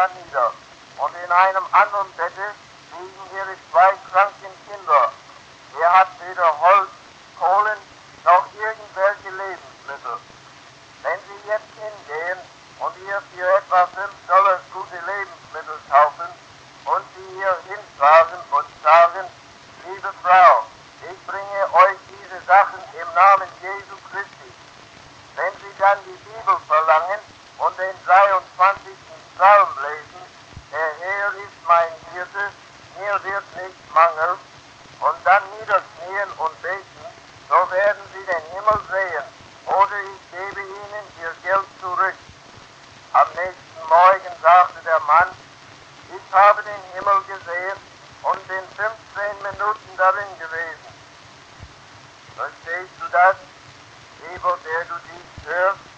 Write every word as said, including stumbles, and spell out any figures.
da nieder. Und in einem anderen Bette liegen ihre zwei kranken Kinder. Er hat weder Holz, Kohlen noch irgendwelche Lebensmittel. Wenn Sie jetzt hingehen und ihr für etwa fünf Dollar gute Lebensmittel kaufen und sie hier hinfahren und sagen, liebe Frau, ich bringe euch diese Sachen im Namen Jesu Christi. Wenn Sie dann die Bibel verlangen und den dreiundzwanzigsten Psalm lesen, der Herr ist mein Hirte, mir wird nicht mangeln, und dann niederknien und beten, so werden Sie den Himmel sehen, oder ich gebe Ihnen Ihr Geld zurück. Am nächsten Morgen sagte der Mann, ich habe den Himmel gesehen und bin fünfzehn Minuten darin gewesen. Verstehst du das, lieber, der du dies hörst?